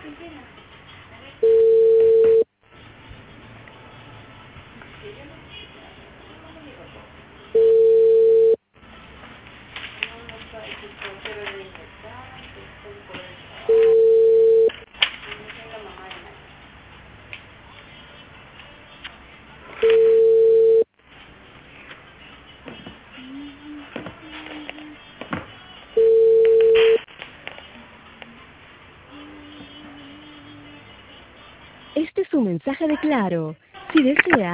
Este es un mensaje de Claro. Si desea